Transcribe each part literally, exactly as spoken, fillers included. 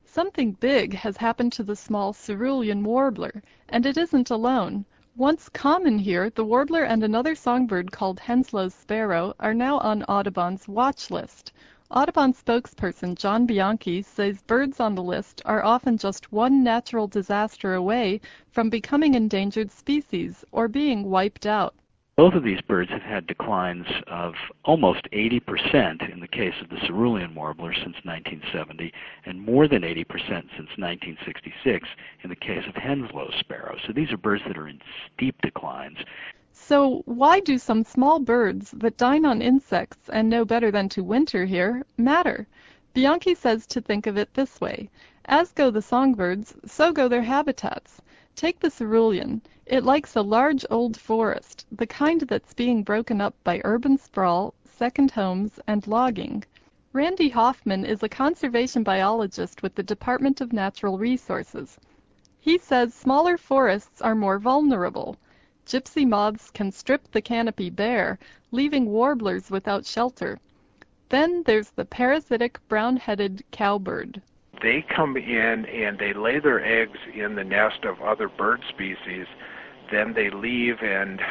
Something big has happened to the small cerulean warbler, and it isn't alone. Once common here, the warbler and another songbird called Henslow's sparrow are now on Audubon's watch list. Audubon spokesperson John Bianchi says birds on the list are often just one natural disaster away from becoming endangered species or being wiped out. Both of these birds have had declines of almost eighty percent in the case of the cerulean warbler since nineteen seventy, and more than eighty percent since nineteen sixty-six in the case of Henslow's sparrow. So these are birds that are in steep declines. So why do some small birds that dine on insects and know better than to winter here matter? Bianchi says to think of it this way. As go the songbirds, so go their habitats. Take the cerulean. It likes a large old forest, the kind that's being broken up by urban sprawl, second homes, and logging. Randy Hoffman is a conservation biologist with the Department of Natural Resources. He says smaller forests are more vulnerable. Gypsy moths can strip the canopy bare, leaving warblers without shelter. Then there's the parasitic brown-headed cowbird. They come in and they lay their eggs in the nest of other bird species. Then they leave and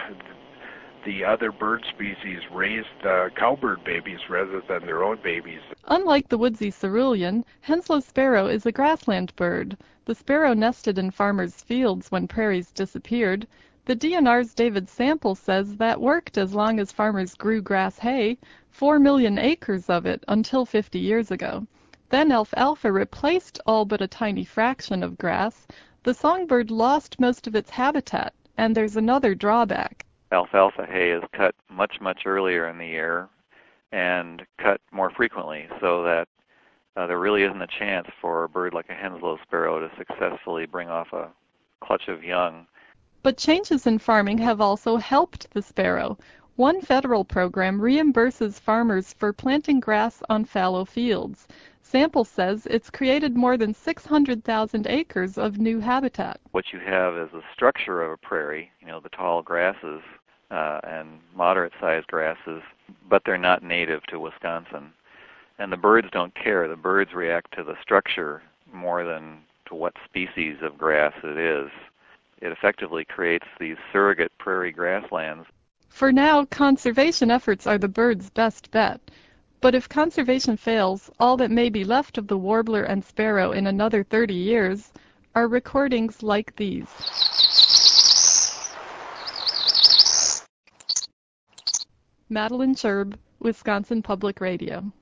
the other bird species raise the cowbird babies rather than their own babies. Unlike the woodsy cerulean, Henslow's sparrow is a grassland bird. The sparrow nested in farmers' fields when prairies disappeared. The D N R's David Sample says that worked as long as farmers grew grass hay, four million acres of it until fifty years ago. Then alfalfa replaced all but a tiny fraction of grass. The songbird lost most of its habitat, and there's another drawback. Alfalfa hay is cut much, much earlier in the year and cut more frequently, so that uh, there really isn't a chance for a bird like a Henslow sparrow to successfully bring off a clutch of young. But changes in farming have also helped the sparrow. One federal program reimburses farmers for planting grass on fallow fields. Sample says it's created more than six hundred thousand acres of new habitat. What you have is the structure of a prairie, you know, the tall grasses uh, and moderate-sized grasses, but they're not native to Wisconsin. And the birds don't care. The birds react to the structure more than to what species of grass it is. It effectively creates these surrogate prairie grasslands. For now, conservation efforts are the birds' best bet. But if conservation fails, all that may be left of the warbler and sparrow in another thirty years are recordings like these. Madeline Cherb, Wisconsin Public Radio.